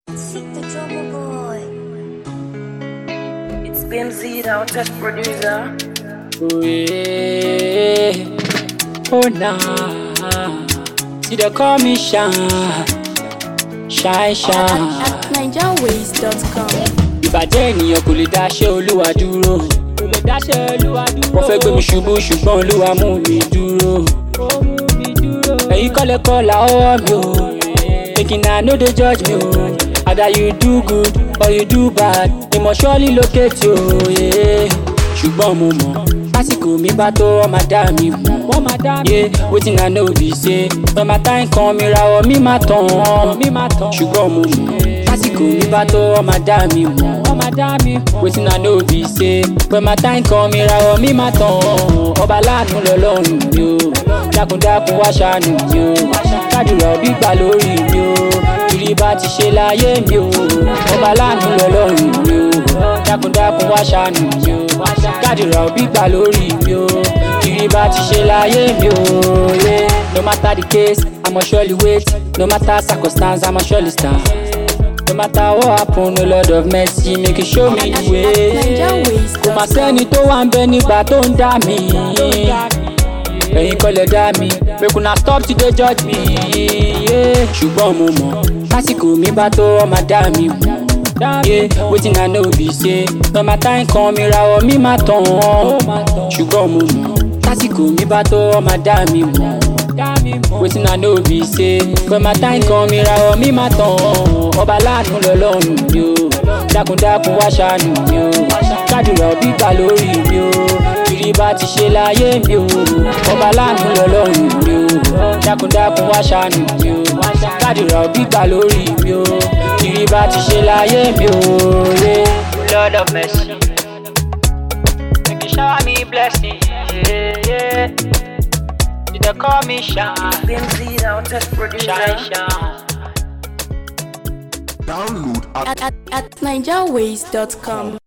Seek the drummer boy. It's BMZ, the hottest producer. Oh yeah, oh nah. See they call me Shine. At NigerWays.com. Ìbàjẹ́ ènìyàn kò lè dáṣẹ́ Olúwa dúró. Wọ́n fẹ́ gbé mi ṣubú ṣùgbọ́n Olúwa mú mi dúró. Ẹ̀yin kọ́lẹ̀ kọ́lá ọwọ́ mi o. Making I no dey judge me o. Either you do good or you do bad, they must surely locate you. Yeah. Ṣùgbọ́n mo mọ̀ lásìkò mi bá tó wọ́n máa dá mi mọ̀. Yeah, wetin I know be say when my time come ìràwọ̀ mi máa tàn. Ṣùgbọ́n mo mọ̀ lásìkò mi bá tó wọ́n máa dá mi mọ̀. Wetin I know be say when my time come ìràwọ̀ mi máa tàn. Ọba láàánú lọ́lọ́run mi o, dákúndákún wá ṣàánú mi o, kádùrà òbí gbà lórí mi o, kiri bá ti ṣe láyé mi o. Ọba láàánú lọ́lọ́run mi o, dákúndákún wá ṣàánú mi o, kádùrà òbí gbà lórí mi o, kiri bá ti ṣe láyé mi o. Yeah. No matter the case, I'ma surely wait. No matter circumstance, I'ma surely stand. No matter what happen, no Lord of mercy, make you show me the way. Kò má sẹ́ni tó wà ń bẹ nígbà tó ń dá mi. Ẹ̀yin kọ́ lẹ dá mi, make una stop to dey judge me. Yeah. Ṣùgbọ́n mo mọ̀ lásìkò mi bá tó wọ́n máa dá mi mọ̀. Yeah, wetin I know be say when my time come ìràwọ̀ mi máa tàn. Ṣùgbọ́n mo mọ̀ lásìkò mi bá tó wọ́n máa dá mi mọ̀. Wetin I know be say when my time come ìràwọ̀ mi máa tàn. Ọba láàánú lọ́lọ́run mi o, dákúndákún wá ṣàánú mi o, kádùrà òbí gbà lórí mi o, kiri bá ti ṣe láyé mi o. Ọba láàánú lọ́lọ́run mi o, dákúndákún wá ṣàánú mi o, kádùrà òbí gbà lórí mi o, kiri bá ti ṣe láyé mi o. Lord of mercy, make you shower me blessing. Yeah, yeah. They call me Shine. BMZ, the hottest producer. Shine. Download At NigerWays.com.